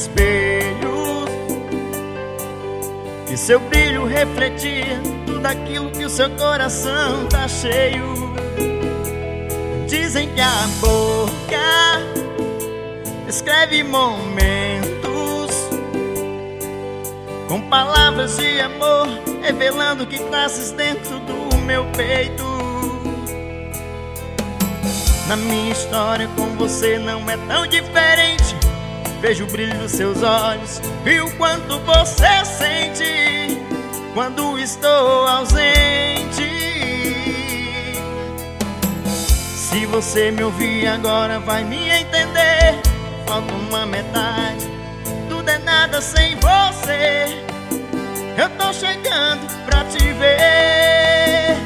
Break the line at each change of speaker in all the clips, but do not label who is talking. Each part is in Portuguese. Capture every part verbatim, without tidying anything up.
espelho, e seu brilho refletia tudo aquilo que o seu coração tá cheio. Dizem que a boca escreve momentos com palavras de amor, revelando o que nasce dentro do meu peito. Na minha história com você não é tão diferente. Vejo o brilho dos seus olhos e o quanto você sente quando estou ausente. Se você me ouvir agora vai me entender. Falta uma metade, tudo é nada sem você. Eu tô chegando pra te ver.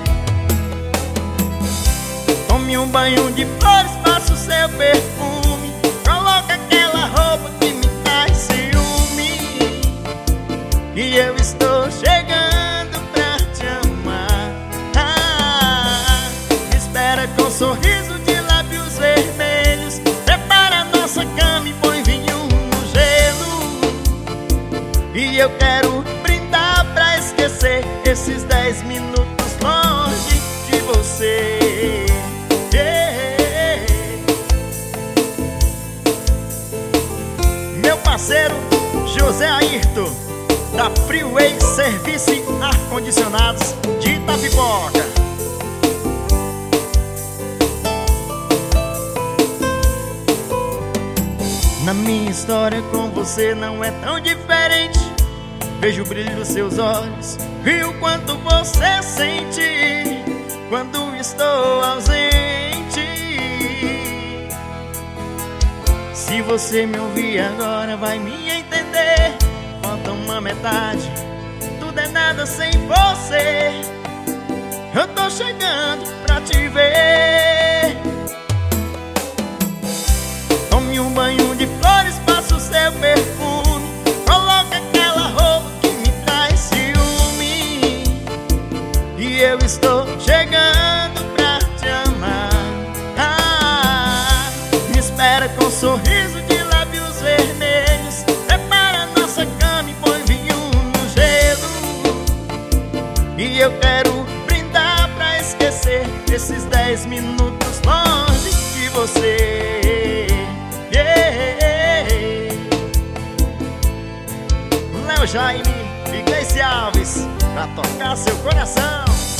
Tome um banho de flores, faça o seu perfume, coloca aquela roupa que me traz ciúme, e eu estou chegando pra te amar. Ah, me espera com um sorriso de lábios vermelhos. Prepara a nossa cama e põe vinho no gelo, e eu quero brindar pra esquecer esses dez minutos longe de você. Yeah. Meu parceiro José Ayrton, da Freeway Service Ar-Condicionados de Itapipoca. Na minha história com você não é tão diferente. Vejo o brilho dos seus olhos e o quanto você sente quando estou ausente. Se você me ouvir agora vai me entender. Falta uma metade, tudo é nada sem você. Eu tô chegando pra te ver. Tome um banho de flores, faça o seu perfume, coloca aquela roupa que me traz ciúme, e eu estou chegando pra te amar. Ah, me espera com um sorriso de lábios vermelhos. Prepara a nossa cama e põe vinho no gelo, e eu quero brindar pra esquecer esses dez minutos longe de você. Yeah. Léo Jaime e Gleice Alves, pra tocar seu coração.